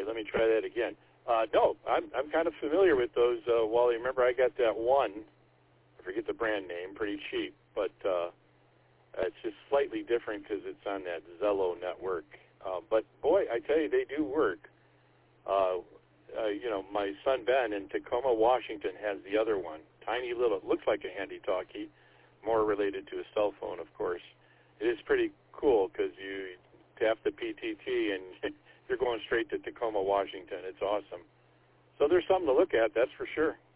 let me try that again. No, I'm kind of familiar with those, Wally. Remember, I got that one. I forget the brand name, pretty cheap, but it's just slightly different because it's on that Zello network. But, boy, I tell you, they do work. My son Ben in Tacoma, Washington, has the other one. Tiny little, it looks like a handy-talkie, more related to a cell phone, of course. It is pretty cool because you tap the PTT and you're going straight to Tacoma, Washington. It's awesome. So there's something to look at, that's for sure.